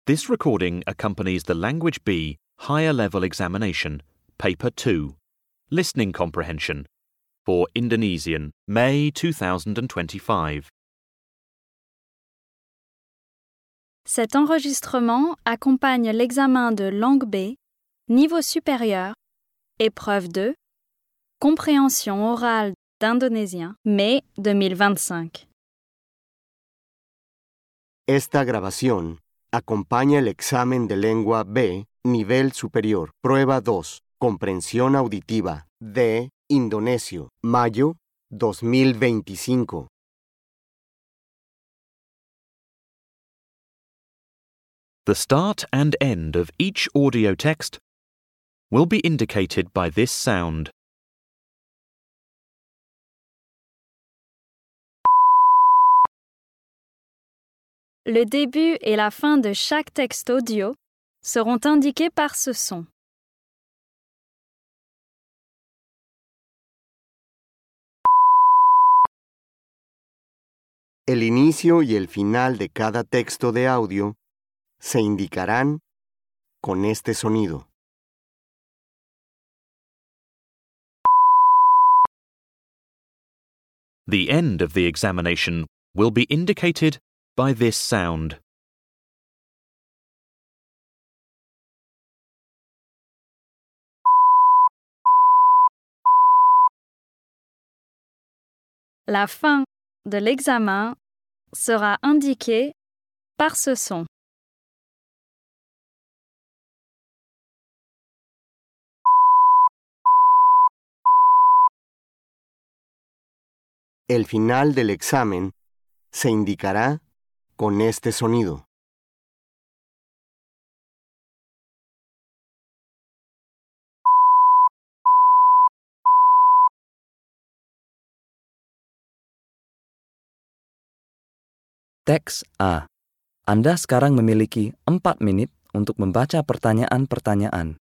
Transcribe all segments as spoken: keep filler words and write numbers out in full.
This recording accompanies the Language B Higher Level Examination, Paper two, Listening Comprehension, for Indonesian, May two thousand twenty-five. Cet enregistrement accompagne l'examen de langue B, niveau supérieur, épreuve deux, compréhension orale d'indonésien, mai deux mille vingt-cinq. Esta grabación acompaña el examen de lengua B, nivel superior, prueba dos, comprensión auditiva, de indonesio, mayo dos mil veinticinco. The start and end of each audio text will be indicated by this sound. Le début et la fin de chaque texte audio seront indiqués par ce son. El inicio y el final de cada texto de audio se indicarán con este sonido. The end of the examination will be indicated by this sound. La fin de l'examen sera indiquée par ce son. El final del examen se indicará con este sonido. Teks A. Anda sekarang memiliki empat menit untuk membaca pertanyaan-pertanyaan.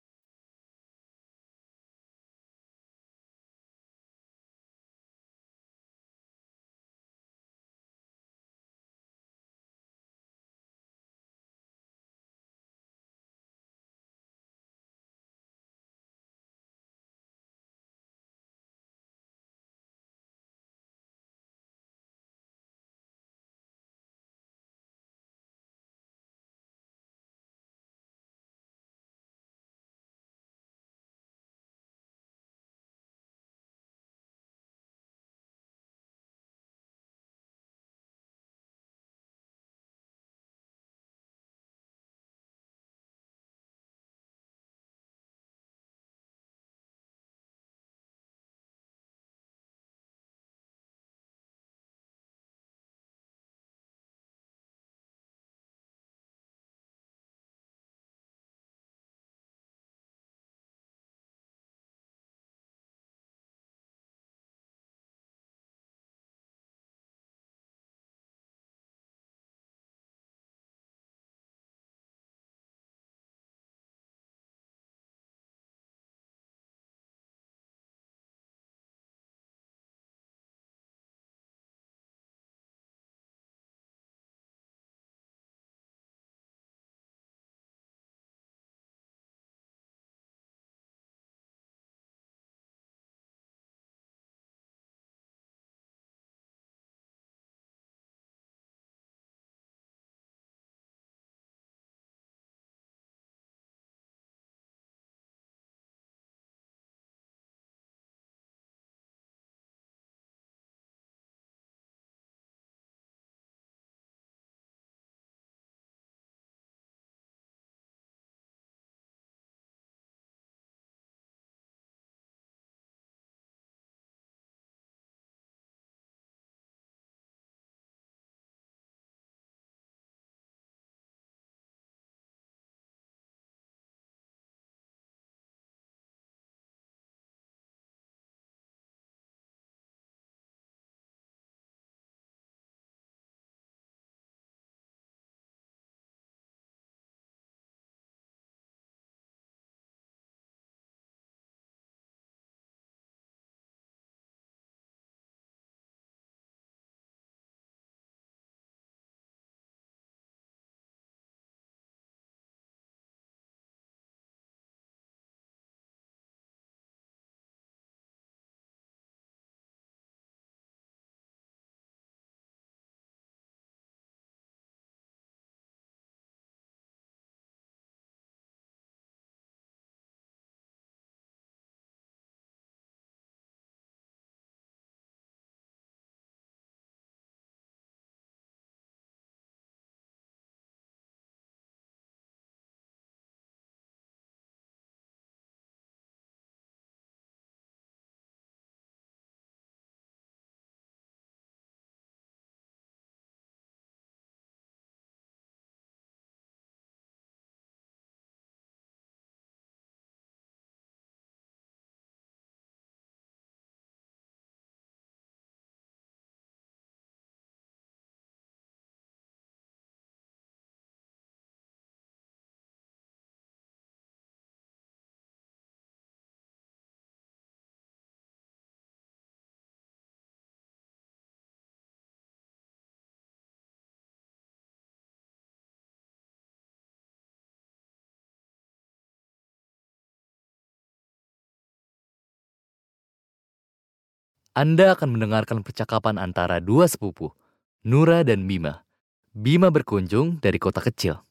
Anda akan mendengarkan percakapan antara dua sepupu, Nura dan Bima. Bima berkunjung dari kota kecil.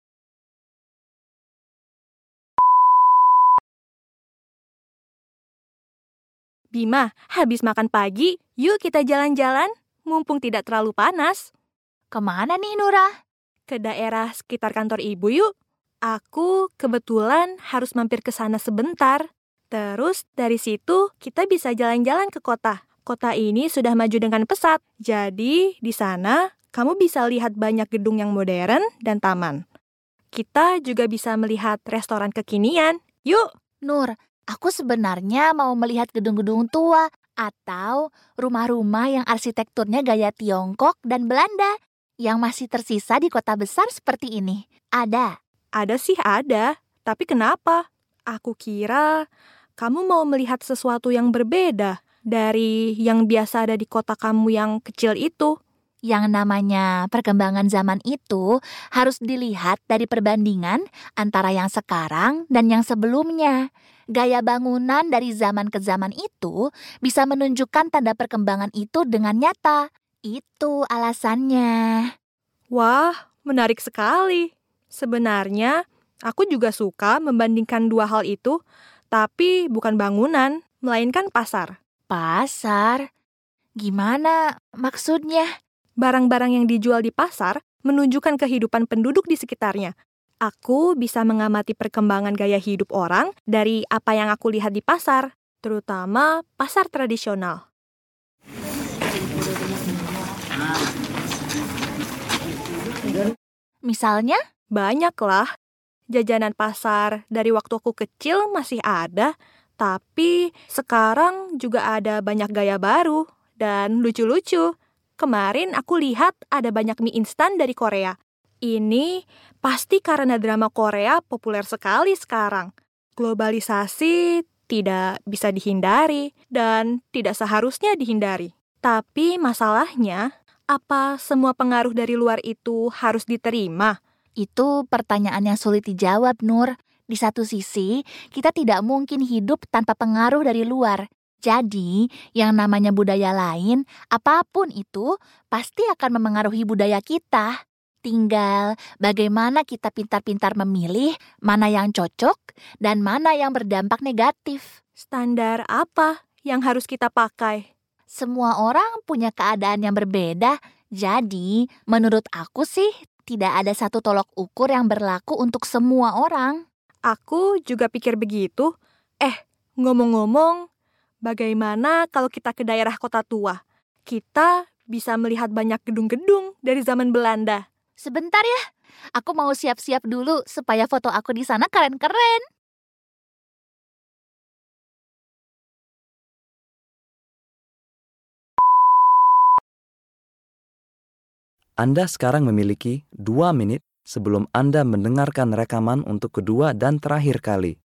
Bima, habis makan pagi, yuk kita jalan-jalan, mumpung tidak terlalu panas. Kemana nih, Nura? Ke daerah sekitar kantor ibu yuk. Aku kebetulan harus mampir ke sana sebentar. Terus dari situ kita bisa jalan-jalan ke kota. Kota ini sudah maju dengan pesat. Jadi di sana kamu bisa lihat banyak gedung yang modern dan taman. Kita juga bisa melihat restoran kekinian. Yuk! Nur, aku sebenarnya mau melihat gedung-gedung tua atau rumah-rumah yang arsitekturnya gaya Tiongkok dan Belanda yang masih tersisa di kota besar seperti ini. Ada? Ada sih ada, tapi kenapa? Aku kira kamu mau melihat sesuatu yang berbeda dari yang biasa ada di kota kamu yang kecil itu. Yang namanya perkembangan zaman itu harus dilihat dari perbandingan antara yang sekarang dan yang sebelumnya. Gaya bangunan dari zaman ke zaman itu bisa menunjukkan tanda perkembangan itu dengan nyata. Itu alasannya. Wah, menarik sekali. Sebenarnya, aku juga suka membandingkan dua hal itu, tapi bukan bangunan, melainkan pasar. Pasar? Gimana maksudnya? Barang-barang yang dijual di pasar menunjukkan kehidupan penduduk di sekitarnya. Aku bisa mengamati perkembangan gaya hidup orang dari apa yang aku lihat di pasar, terutama pasar tradisional. Misalnya? Banyaklah. Jajanan pasar dari waktu aku kecil masih ada, tapi sekarang juga ada banyak gaya baru dan lucu-lucu. Kemarin aku lihat ada banyak mie instan dari Korea. Ini pasti karena drama Korea populer sekali sekarang. Globalisasi tidak bisa dihindari dan tidak seharusnya dihindari. Tapi masalahnya, apa semua pengaruh dari luar itu harus diterima? Itu pertanyaan yang sulit dijawab, Nur. Di satu sisi, kita tidak mungkin hidup tanpa pengaruh dari luar. Jadi, yang namanya budaya lain, apapun itu, pasti akan memengaruhi budaya kita. Tinggal bagaimana kita pintar-pintar memilih mana yang cocok dan mana yang berdampak negatif. Standar apa yang harus kita pakai? Semua orang punya keadaan yang berbeda. Jadi, menurut aku sih, tidak ada satu tolok ukur yang berlaku untuk semua orang. Aku juga pikir begitu. Eh, ngomong-ngomong, bagaimana kalau kita ke daerah kota tua? Kita bisa melihat banyak gedung-gedung dari zaman Belanda. Sebentar ya, aku mau siap-siap dulu supaya foto aku di sana keren-keren. Anda sekarang memiliki dua menit sebelum Anda mendengarkan rekaman untuk kedua dan terakhir kali.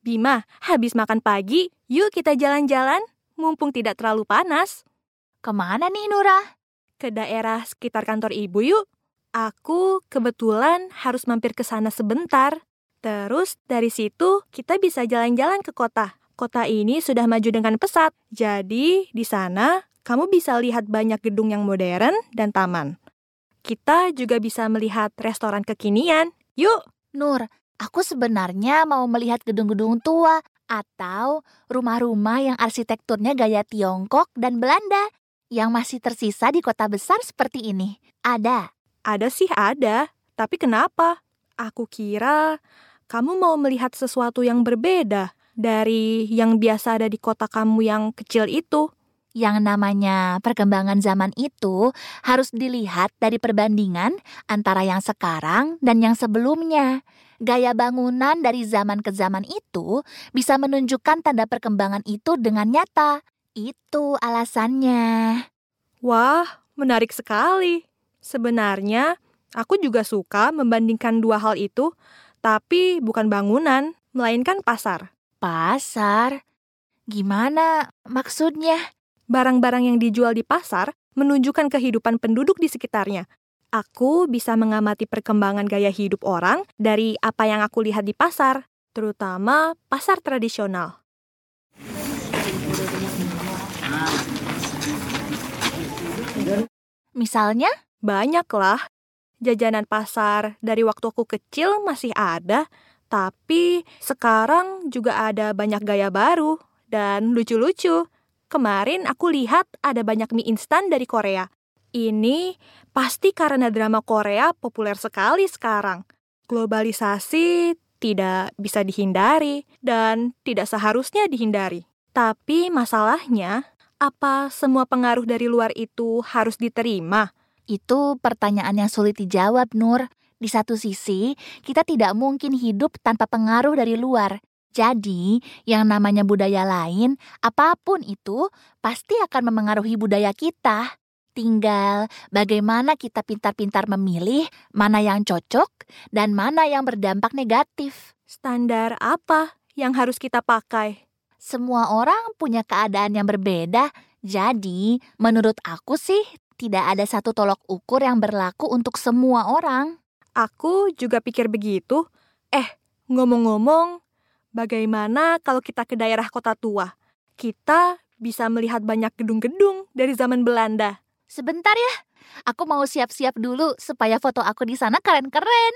Bima, habis makan pagi, yuk kita jalan-jalan, mumpung tidak terlalu panas. Kemana nih, Nura? Ke daerah sekitar kantor ibu yuk. Aku kebetulan harus mampir ke sana sebentar. Terus dari situ kita bisa jalan-jalan ke kota. Kota ini sudah maju dengan pesat. Jadi di sana kamu bisa lihat banyak gedung yang modern dan taman. Kita juga bisa melihat restoran kekinian. Yuk! Nur, aku sebenarnya mau melihat gedung-gedung tua atau rumah-rumah yang arsitekturnya gaya Tiongkok dan Belanda yang masih tersisa di kota besar seperti ini. Ada. Ada sih ada, tapi kenapa? Aku kira kamu mau melihat sesuatu yang berbeda dari yang biasa ada di kota kamu yang kecil itu. Yang namanya perkembangan zaman itu harus dilihat dari perbandingan antara yang sekarang dan yang sebelumnya. Gaya bangunan dari zaman ke zaman itu bisa menunjukkan tanda perkembangan itu dengan nyata. Itu alasannya. Wah, menarik sekali. Sebenarnya, aku juga suka membandingkan dua hal itu, tapi bukan bangunan, melainkan pasar. Pasar? Gimana maksudnya? Barang-barang yang dijual di pasar menunjukkan kehidupan penduduk di sekitarnya. Aku bisa mengamati perkembangan gaya hidup orang dari apa yang aku lihat di pasar, terutama pasar tradisional. Misalnya? Banyaklah. Jajanan pasar dari waktu aku kecil masih ada, tapi sekarang juga ada banyak gaya baru dan lucu-lucu. Kemarin aku lihat ada banyak mie instan dari Korea. Ini pasti karena drama Korea populer sekali sekarang. Globalisasi tidak bisa dihindari dan tidak seharusnya dihindari. Tapi masalahnya, apa semua pengaruh dari luar itu harus diterima? Itu pertanyaan yang sulit dijawab, Nur. Di satu sisi, kita tidak mungkin hidup tanpa pengaruh dari luar. Jadi, yang namanya budaya lain, apapun itu, pasti akan memengaruhi budaya kita. Tinggal bagaimana kita pintar-pintar memilih mana yang cocok dan mana yang berdampak negatif. Standar apa yang harus kita pakai? Semua orang punya keadaan yang berbeda. Jadi, menurut aku sih, tidak ada satu tolok ukur yang berlaku untuk semua orang. Aku juga pikir begitu. Eh, ngomong-ngomong, bagaimana kalau kita ke daerah kota tua? Kita bisa melihat banyak gedung-gedung dari zaman Belanda. Sebentar ya, aku mau siap-siap dulu supaya foto aku di sana keren-keren.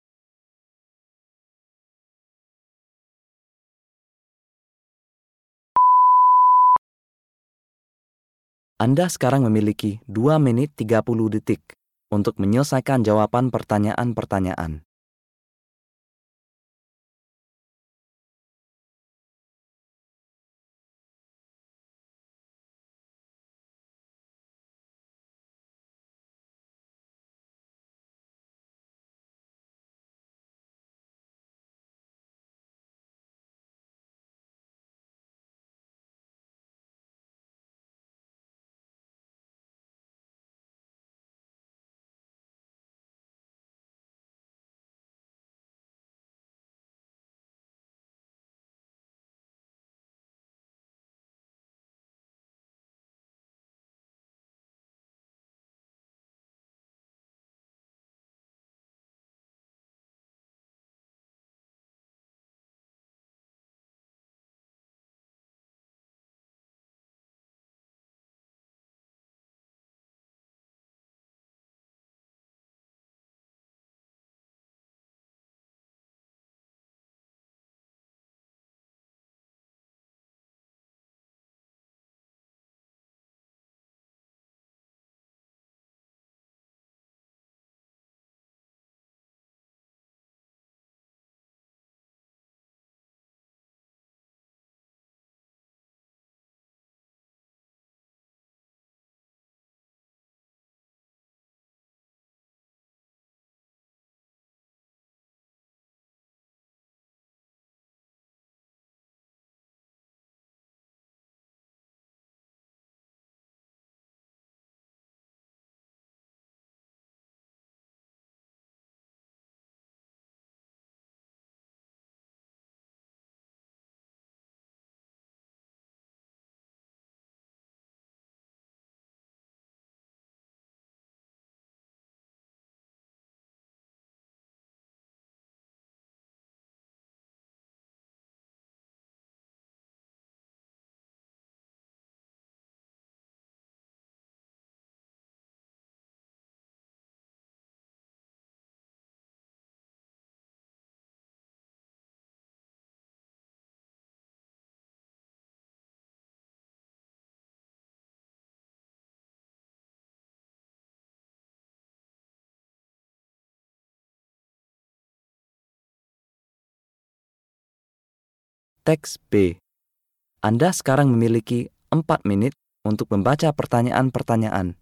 Anda sekarang memiliki dua menit tiga puluh detik untuk menyelesaikan jawaban pertanyaan-pertanyaan. Teks B. Anda sekarang memiliki empat menit untuk membaca pertanyaan-pertanyaan.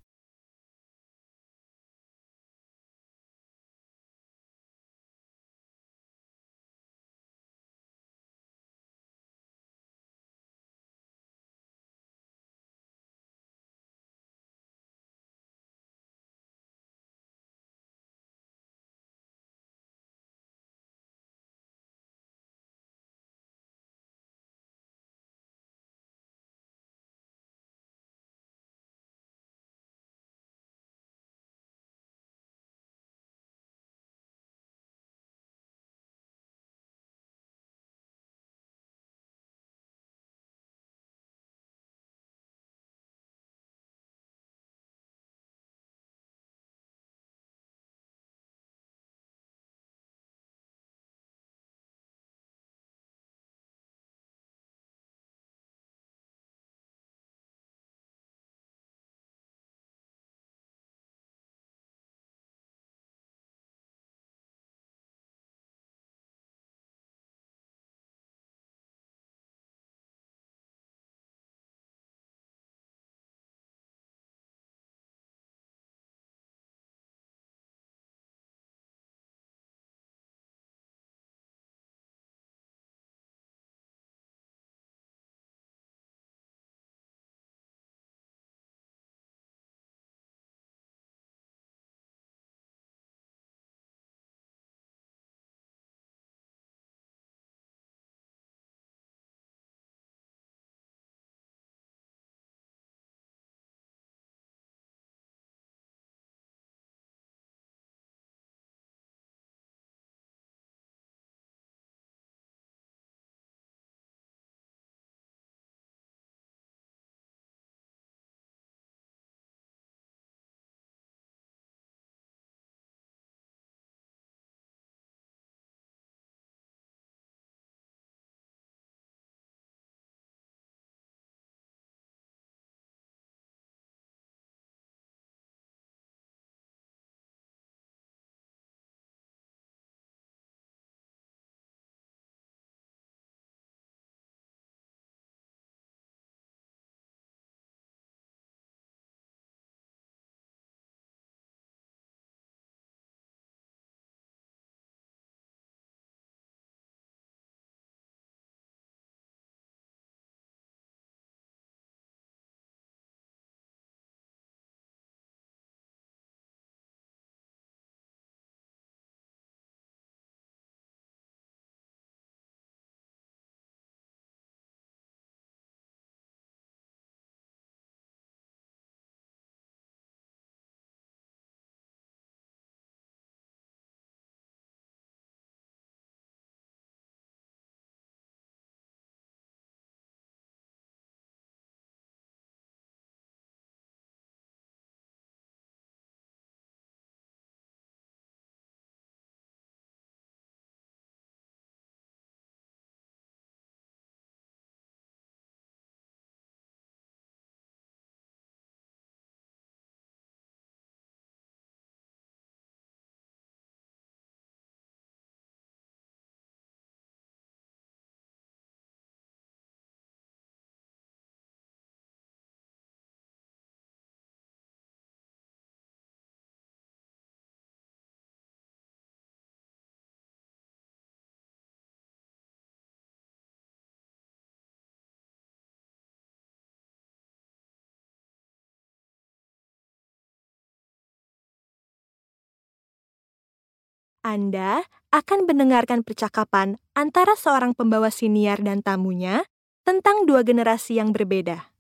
Anda akan mendengarkan percakapan antara seorang pembawa siniar dan tamunya tentang dua generasi yang berbeda.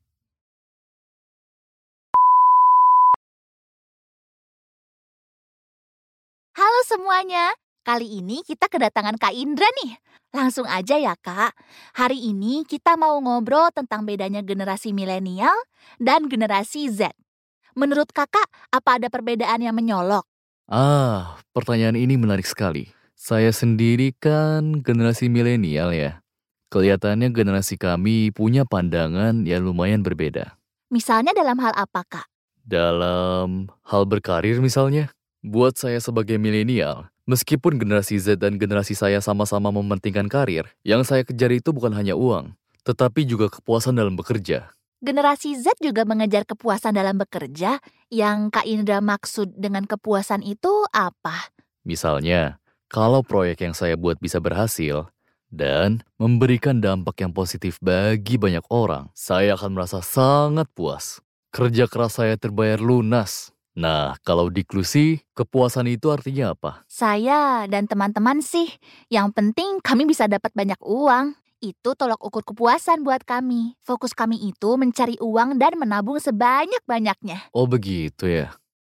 Halo semuanya, kali ini kita kedatangan Kak Indra nih. Langsung aja ya Kak, hari ini kita mau ngobrol tentang bedanya generasi milenial dan generasi Z. Menurut Kakak, apa ada perbedaan yang menyolok? Ah, pertanyaan ini menarik sekali. Saya sendiri kan generasi milenial ya. Kelihatannya generasi kami punya pandangan yang lumayan berbeda. Misalnya dalam hal apa Kak? Dalam hal berkarir misalnya. Buat saya sebagai milenial, Meskipun generasi Z dan generasi saya sama-sama mementingkan karir, yang saya kejar itu bukan hanya uang, tetapi juga kepuasan dalam bekerja. Generasi Z juga mengejar kepuasan dalam bekerja. Yang Kak Indra maksud dengan kepuasan itu apa? Misalnya, kalau proyek yang saya buat bisa berhasil dan memberikan dampak yang positif bagi banyak orang, saya akan merasa sangat puas. Kerja keras saya terbayar lunas. Nah, kalau di Klusi, kepuasan itu artinya apa? Saya dan teman-teman sih, yang penting kami bisa dapat banyak uang. Itu tolak ukur kepuasan buat kami. Fokus kami itu mencari uang dan menabung sebanyak-banyaknya. Oh begitu ya.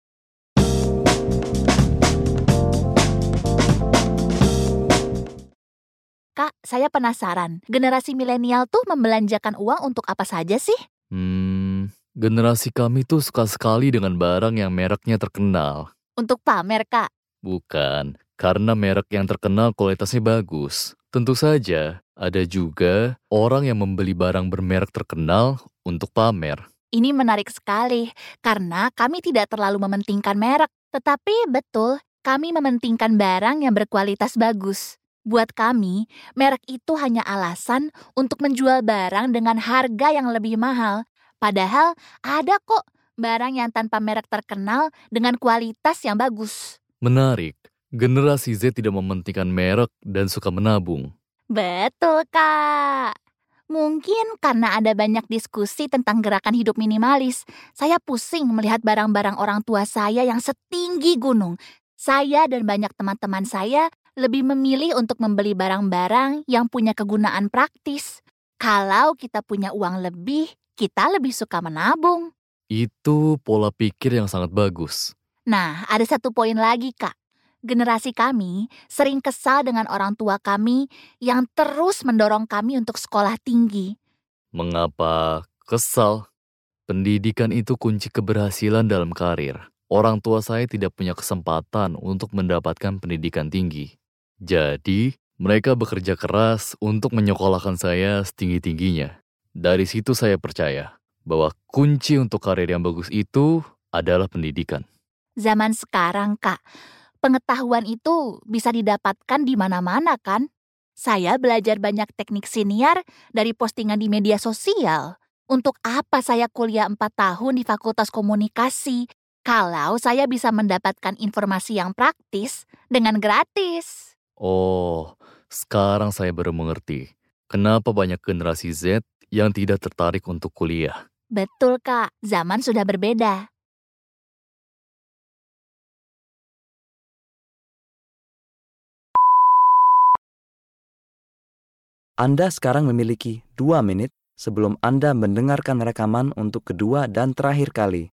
Kak, saya penasaran. Generasi milenial tuh membelanjakan uang untuk apa saja sih? Hmm, generasi kami tuh suka sekali dengan barang yang mereknya terkenal. Untuk pamer, Kak. Bukan, karena merek yang terkenal kualitasnya bagus. Tentu saja, ada juga orang yang membeli barang bermerek terkenal untuk pamer. Ini menarik sekali, karena kami tidak terlalu mementingkan merek. Tetapi betul, kami mementingkan barang yang berkualitas bagus. Buat kami, merek itu hanya alasan untuk menjual barang dengan harga yang lebih mahal. Padahal ada kok barang yang tanpa merek terkenal dengan kualitas yang bagus. Menarik, generasi Z tidak mementingkan merek dan suka menabung. Betul, Kak. Mungkin karena ada banyak diskusi tentang gerakan hidup minimalis, saya pusing melihat barang-barang orang tua saya yang setinggi gunung. Saya dan banyak teman-teman saya lebih memilih untuk membeli barang-barang yang punya kegunaan praktis. Kalau kita punya uang lebih, kita lebih suka menabung. Itu pola pikir yang sangat bagus. Nah, ada satu poin lagi, Kak. Generasi kami sering kesal dengan orang tua kami yang terus mendorong kami untuk sekolah tinggi. Mengapa kesal? Pendidikan itu kunci keberhasilan dalam karir. Orang tua saya tidak punya kesempatan untuk mendapatkan pendidikan tinggi. Jadi, mereka bekerja keras untuk menyekolahkan saya setinggi-tingginya. Dari situ saya percaya bahwa kunci untuk karir yang bagus itu adalah pendidikan. Zaman sekarang, Kak, pengetahuan itu bisa didapatkan di mana-mana kan? Saya belajar banyak teknik siniar dari postingan di media sosial. Untuk apa saya kuliah empat tahun di Fakultas Komunikasi kalau saya bisa mendapatkan informasi yang praktis dengan gratis? Oh, sekarang saya baru mengerti kenapa banyak generasi Z yang tidak tertarik untuk kuliah. Betul, Kak. Zaman sudah berbeda. Anda sekarang memiliki dua menit sebelum Anda mendengarkan rekaman untuk kedua dan terakhir kali.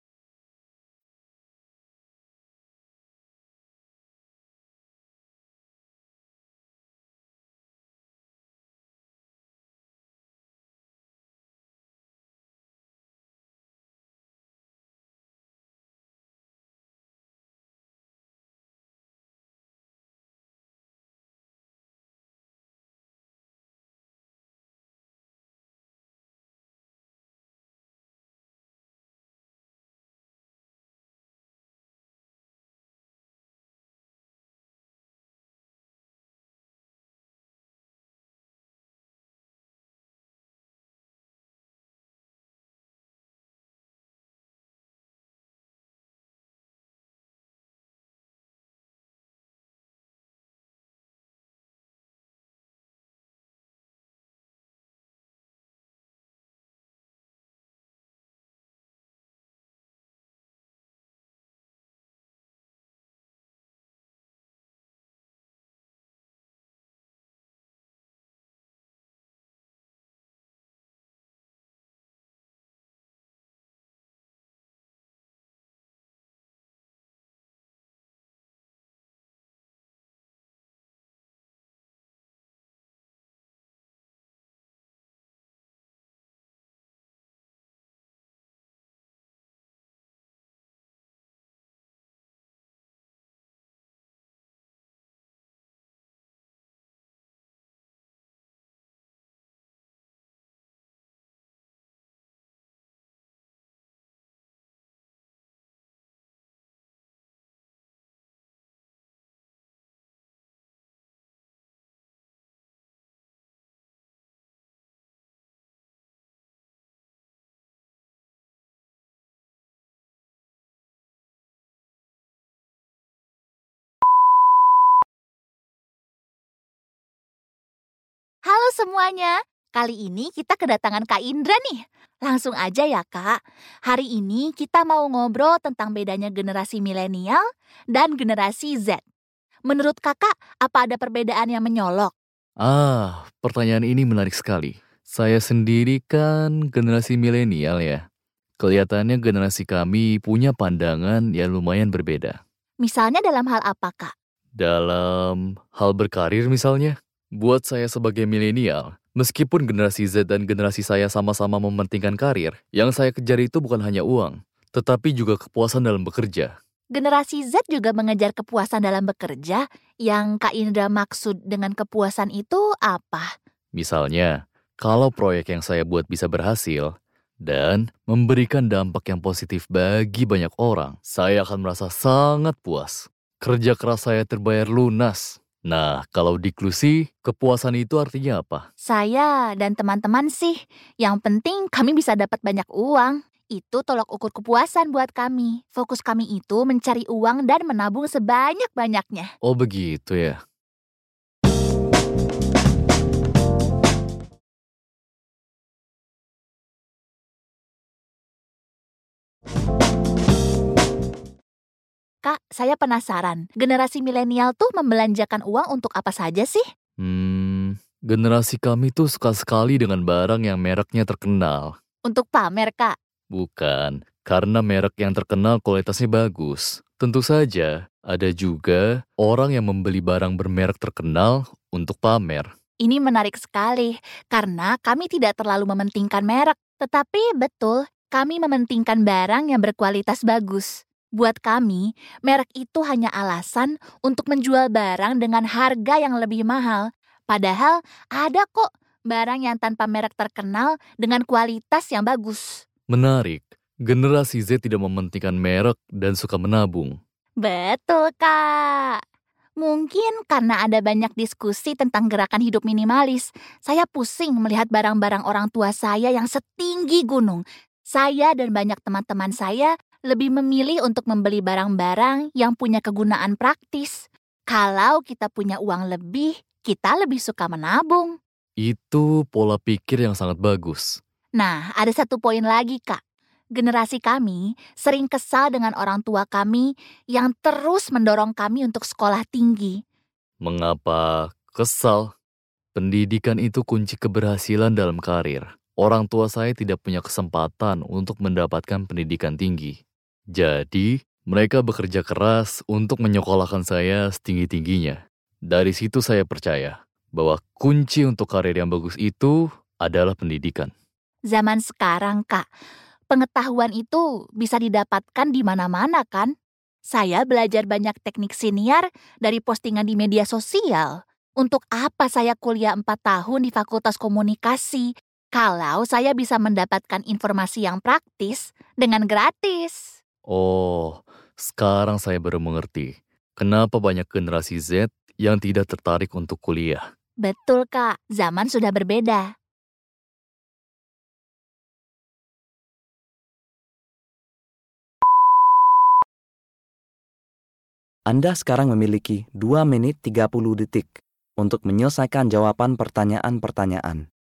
semuanya. Kali ini kita kedatangan Kak Indra nih. Langsung aja ya Kak. Hari ini kita mau ngobrol tentang bedanya generasi milenial dan generasi Z. Menurut Kakak, apa ada perbedaan yang menyolok? Ah, pertanyaan ini menarik sekali. Saya sendiri kan generasi milenial ya. Kelihatannya generasi kami punya pandangan yang lumayan berbeda. Misalnya dalam hal apa Kak? Dalam hal berkarir misalnya, buat saya sebagai milenial, meskipun generasi Z dan generasi saya sama-sama mementingkan karir, yang saya kejar itu bukan hanya uang, tetapi juga kepuasan dalam bekerja. Generasi Z juga mengejar kepuasan dalam bekerja. Yang Kak Indra maksud dengan kepuasan itu apa? Misalnya, kalau proyek yang saya buat bisa berhasil dan memberikan dampak yang positif bagi banyak orang, saya akan merasa sangat puas. Kerja keras saya terbayar lunas. Nah, kalau di Klusi, kepuasan itu artinya apa? Saya dan teman-teman sih, yang penting kami bisa dapat banyak uang. Itu tolak ukur kepuasan buat kami. Fokus kami itu mencari uang dan menabung sebanyak-banyaknya. Oh begitu ya. Kak, saya penasaran. Generasi milenial tuh membelanjakan uang untuk apa saja sih? Hmm, generasi kami tuh suka sekali dengan barang yang mereknya terkenal. Untuk pamer, Kak. Bukan, karena merek yang terkenal kualitasnya bagus. Tentu saja, ada juga orang yang membeli barang bermerek terkenal untuk pamer. Ini menarik sekali, karena kami tidak terlalu mementingkan merek. Tetapi betul, kami mementingkan barang yang berkualitas bagus. Buat kami, merek itu hanya alasan untuk menjual barang dengan harga yang lebih mahal. Padahal ada kok barang yang tanpa merek terkenal dengan kualitas yang bagus. Menarik, generasi Z tidak mementingkan merek dan suka menabung. Betul, Kak. Mungkin karena ada banyak diskusi tentang gerakan hidup minimalis, saya pusing melihat barang-barang orang tua saya yang setinggi gunung. Saya dan banyak teman-teman saya lebih memilih untuk membeli barang-barang yang punya kegunaan praktis. Kalau kita punya uang lebih, kita lebih suka menabung. Itu pola pikir yang sangat bagus. Nah, ada satu poin lagi, Kak. Generasi kami sering kesal dengan orang tua kami yang terus mendorong kami untuk sekolah tinggi. Mengapa kesal? Pendidikan itu kunci keberhasilan dalam karir. Orang tua saya tidak punya kesempatan untuk mendapatkan pendidikan tinggi. Jadi, mereka bekerja keras untuk menyekolahkan saya setinggi-tingginya. Dari situ saya percaya bahwa kunci untuk karir yang bagus itu adalah pendidikan. Zaman sekarang, Kak, pengetahuan itu bisa didapatkan di mana-mana kan? Saya belajar banyak teknik siniar dari postingan di media sosial. Untuk apa saya kuliah empat tahun di Fakultas Komunikasi kalau saya bisa mendapatkan informasi yang praktis dengan gratis? Oh, sekarang saya baru mengerti kenapa banyak generasi Z yang tidak tertarik untuk kuliah. Betul, Kak. Zaman sudah berbeda. Anda sekarang memiliki dua menit tiga puluh detik untuk menyelesaikan jawaban pertanyaan-pertanyaan.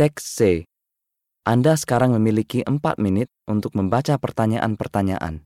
Teks C. Anda sekarang memiliki empat menit untuk membaca pertanyaan-pertanyaan.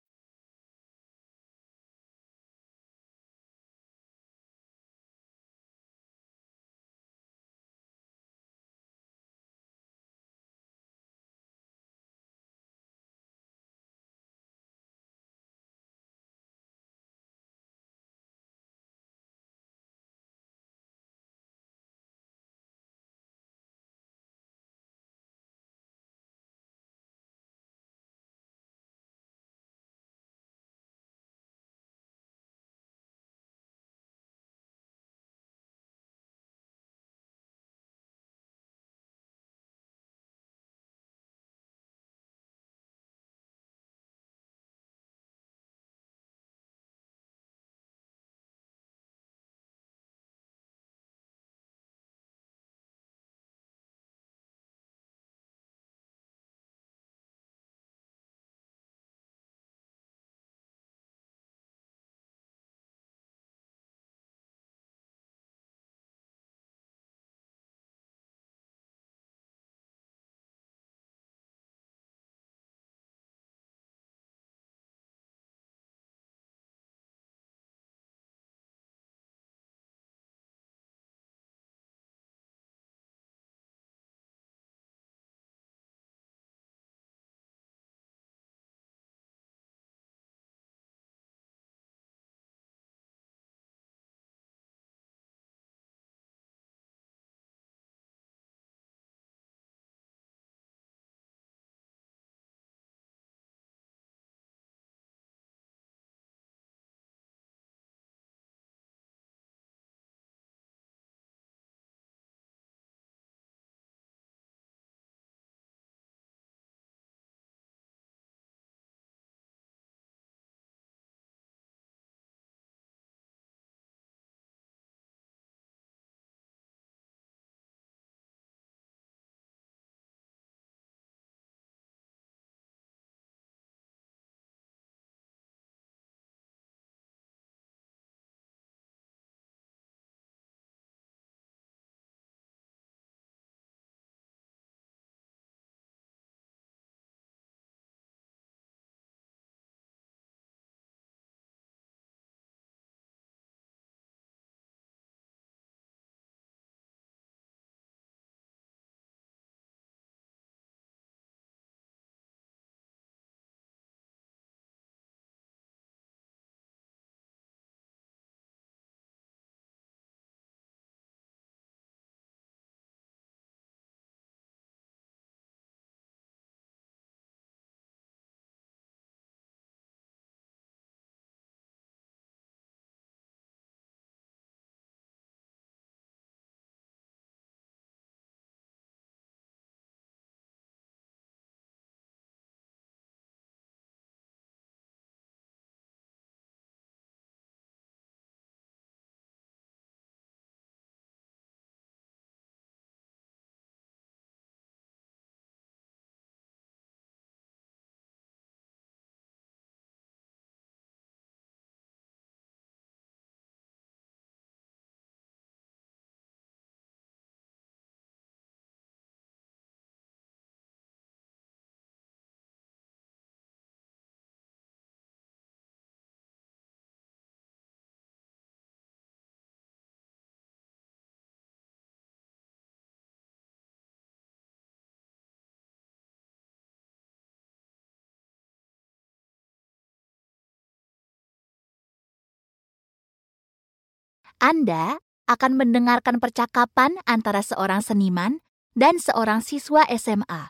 Anda akan mendengarkan percakapan antara seorang seniman dan seorang siswa S M A.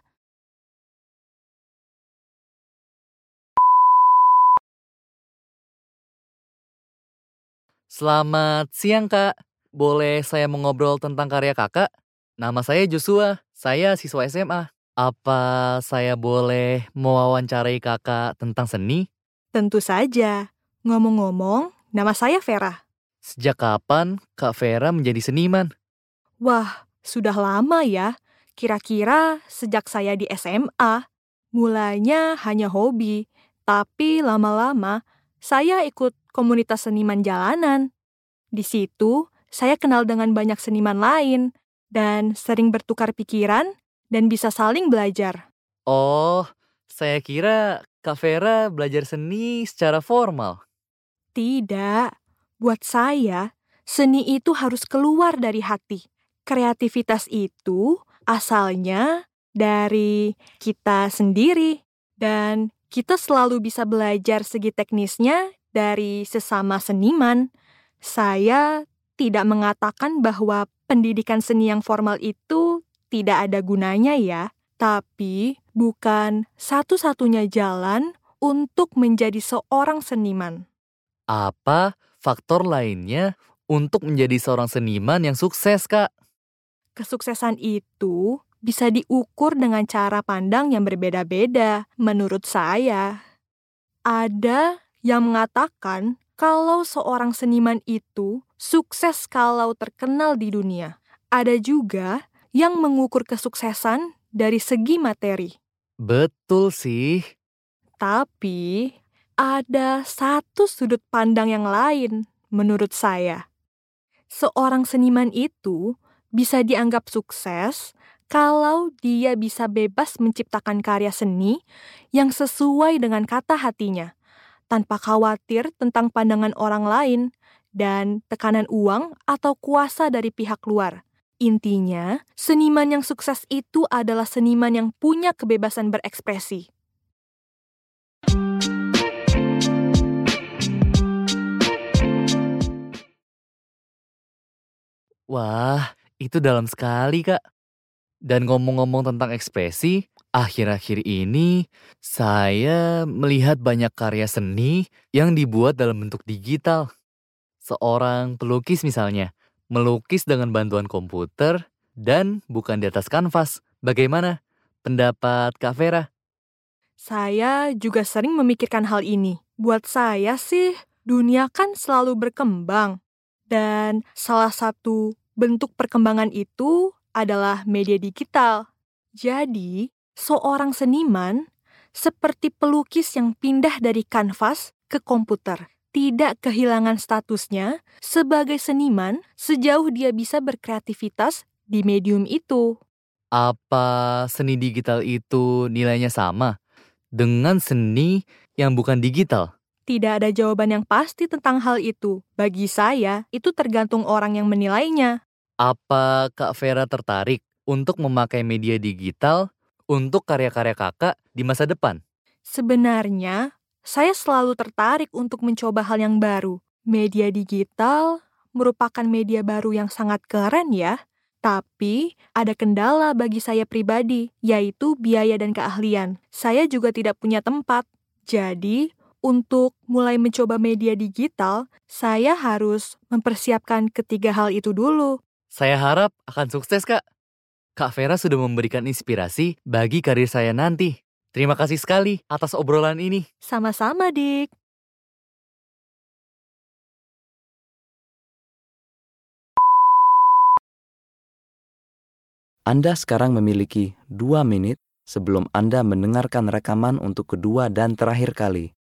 Selamat siang, Kak. Boleh saya mengobrol tentang karya Kakak? Nama saya Joshua, saya siswa S M A. Apa saya boleh mewawancarai Kakak tentang seni? Tentu saja. Ngomong-ngomong, nama saya Vera. Sejak kapan Kak Vera menjadi seniman? Wah, sudah lama ya. Kira-kira sejak saya di S M A. Mulanya hanya hobi, tapi lama-lama saya ikut komunitas seniman jalanan. Di situ, saya kenal dengan banyak seniman lain, dan sering bertukar pikiran dan bisa saling belajar. Oh, saya kira Kak Vera belajar seni secara formal. Tidak, buat saya, seni itu harus keluar dari hati. Kreativitas itu asalnya dari kita sendiri, dan kita selalu bisa belajar segi teknisnya dari sesama seniman. Saya tidak mengatakan bahwa pendidikan seni yang formal itu tidak ada gunanya ya, tapi bukan satu-satunya jalan untuk menjadi seorang seniman. Apa faktor lainnya untuk menjadi seorang seniman yang sukses, Kak? Kesuksesan itu bisa diukur dengan cara pandang yang berbeda-beda, menurut saya. Ada yang mengatakan kalau seorang seniman itu sukses kalau terkenal di dunia. Ada juga yang mengukur kesuksesan dari segi materi. Betul sih. Tapi ada satu sudut pandang yang lain menurut saya. Seorang seniman itu bisa dianggap sukses kalau dia bisa bebas menciptakan karya seni yang sesuai dengan kata hatinya, tanpa khawatir tentang pandangan orang lain dan tekanan uang atau kuasa dari pihak luar. Intinya, seniman yang sukses itu adalah seniman yang punya kebebasan berekspresi. Wah, itu dalam sekali, Kak. Dan ngomong-ngomong tentang ekspresi, akhir-akhir ini saya melihat banyak karya seni yang dibuat dalam bentuk digital. Seorang pelukis misalnya, melukis dengan bantuan komputer dan bukan di atas kanvas. Bagaimana pendapat Kak Vera? Saya juga sering memikirkan hal ini. Buat saya sih, dunia kan selalu berkembang. Dan salah satu bentuk perkembangan itu adalah media digital. Jadi, seorang seniman seperti pelukis yang pindah dari kanvas ke komputer. Tidak kehilangan statusnya sebagai seniman sejauh dia bisa berkreativitas di medium itu. Apa seni digital itu nilainya sama dengan seni yang bukan digital? Tidak ada jawaban yang pasti tentang hal itu. Bagi saya, itu tergantung orang yang menilainya. Apa Kak Vera tertarik untuk memakai media digital untuk karya-karya kakak di masa depan? Sebenarnya, saya selalu tertarik untuk mencoba hal yang baru. Media digital merupakan media baru yang sangat keren ya. Tapi, ada kendala bagi saya pribadi, yaitu biaya dan keahlian. Saya juga tidak punya tempat. Jadi, untuk mulai mencoba media digital, saya harus mempersiapkan ketiga hal itu dulu. Saya harap akan sukses, Kak. Kak Vera sudah memberikan inspirasi bagi karir saya nanti. Terima kasih sekali atas obrolan ini. Sama-sama, Dik. Anda sekarang memiliki dua menit sebelum Anda mendengarkan rekaman untuk kedua dan terakhir kali.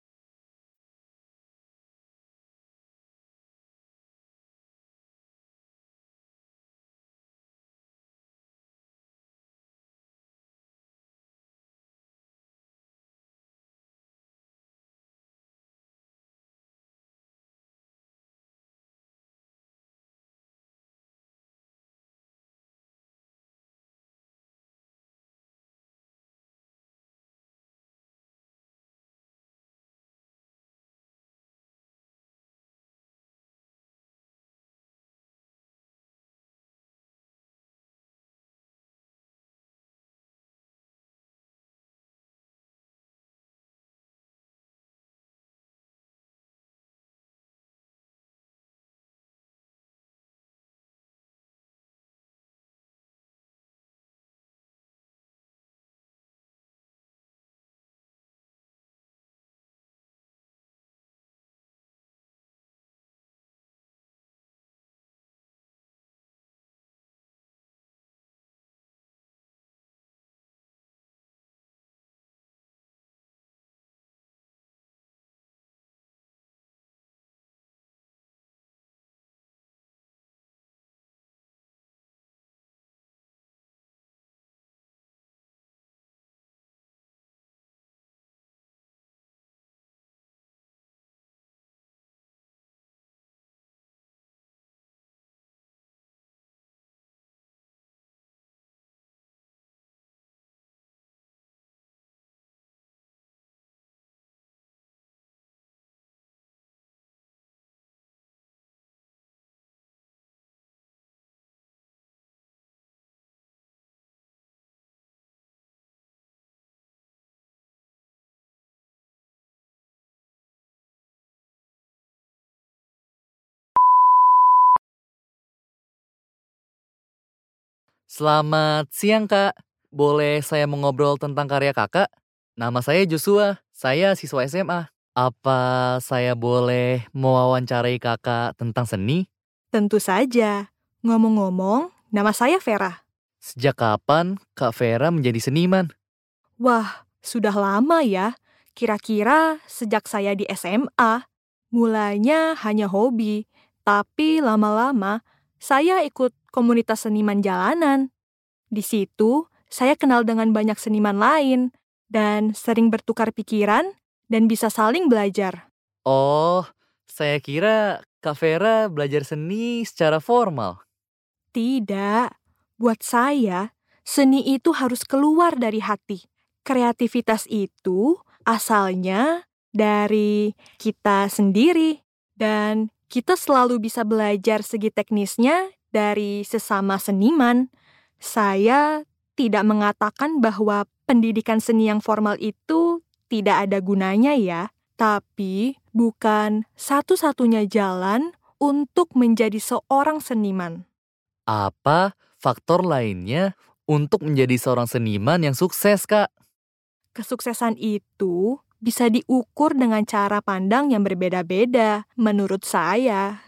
Selamat siang, Kak. Boleh saya mengobrol tentang karya Kakak? Nama saya Joshua, saya siswa S M A. Apa saya boleh mewawancarai Kakak tentang seni? Tentu saja. Ngomong-ngomong, nama saya Vera. Sejak kapan Kak Vera menjadi seniman? Wah, sudah lama ya. Kira-kira sejak saya di S M A. Mulanya hanya hobi, tapi lama-lama saya ikut komunitas seniman jalanan. Di situ, saya kenal dengan banyak seniman lain dan sering bertukar pikiran dan bisa saling belajar. Oh, saya kira Kak Vera belajar seni secara formal. Tidak, buat saya, seni itu harus keluar dari hati. Kreativitas itu asalnya dari kita sendiri, dan kita selalu bisa belajar segi teknisnya dari sesama seniman. Saya tidak mengatakan bahwa pendidikan seni yang formal itu tidak ada gunanya ya, tapi bukan satu-satunya jalan untuk menjadi seorang seniman. Apa faktor lainnya untuk menjadi seorang seniman yang sukses, Kak? Kesuksesan itu bisa diukur dengan cara pandang yang berbeda-beda, menurut saya.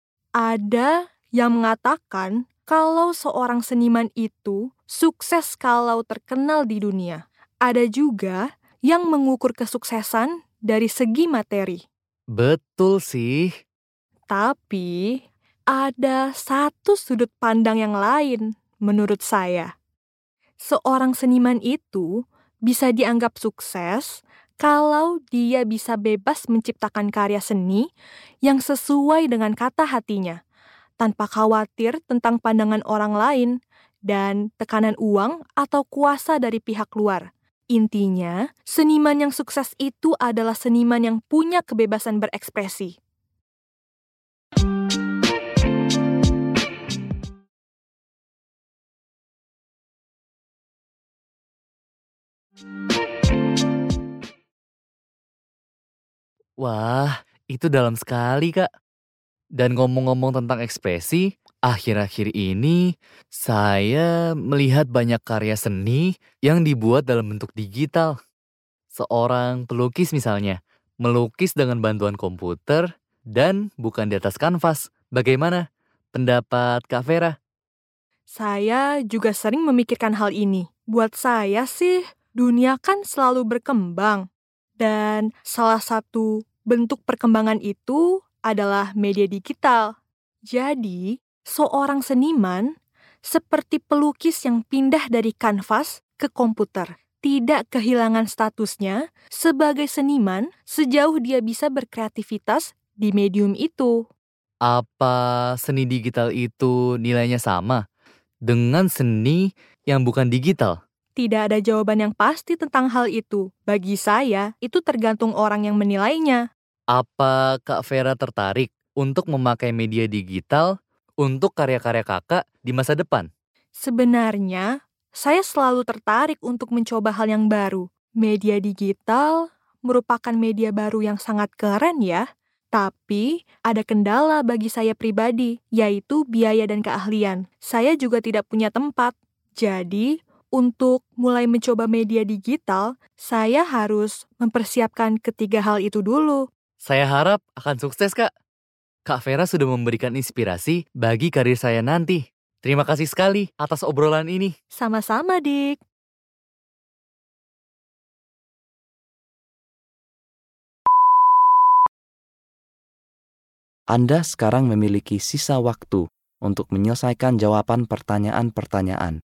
Ada yang mengatakan kalau seorang seniman itu sukses kalau terkenal di dunia. Ada juga yang mengukur kesuksesan dari segi materi. Betul sih. Tapi ada satu sudut pandang yang lain menurut saya. Seorang seniman itu bisa dianggap sukses kalau dia bisa bebas menciptakan karya seni yang sesuai dengan kata hatinya, tanpa khawatir tentang pandangan orang lain dan tekanan uang atau kuasa dari pihak luar. Intinya, seniman yang sukses itu adalah seniman yang punya kebebasan berekspresi. Wah, itu dalam sekali, Kak. Dan ngomong-ngomong tentang ekspresi, akhir-akhir ini saya melihat banyak karya seni yang dibuat dalam bentuk digital. Seorang pelukis misalnya, melukis dengan bantuan komputer dan bukan di atas kanvas. Bagaimana pendapat Kak Vera? Saya juga sering memikirkan hal ini. Buat saya sih, dunia kan selalu berkembang. Dan salah satu bentuk perkembangan itu adalah media digital. Jadi, seorang seniman seperti pelukis yang pindah dari kanvas ke komputer. Tidak kehilangan statusnya sebagai seniman sejauh dia bisa berkreativitas di medium itu. Apa seni digital itu nilainya sama dengan seni yang bukan digital? Tidak ada jawaban yang pasti tentang hal itu. Bagi saya, itu tergantung orang yang menilainya. Apa Kak Vera tertarik untuk memakai media digital untuk karya-karya kakak di masa depan? Sebenarnya, saya selalu tertarik untuk mencoba hal yang baru. Media digital merupakan media baru yang sangat keren ya. Tapi, ada kendala bagi saya pribadi, yaitu biaya dan keahlian. Saya juga tidak punya tempat. Jadi, untuk mulai mencoba media digital, saya harus mempersiapkan ketiga hal itu dulu. Saya harap akan sukses, Kak. Kak Vera sudah memberikan inspirasi bagi karir saya nanti. Terima kasih sekali atas obrolan ini. Sama-sama, Dik. Anda sekarang memiliki sisa waktu untuk menyelesaikan jawaban pertanyaan-pertanyaan.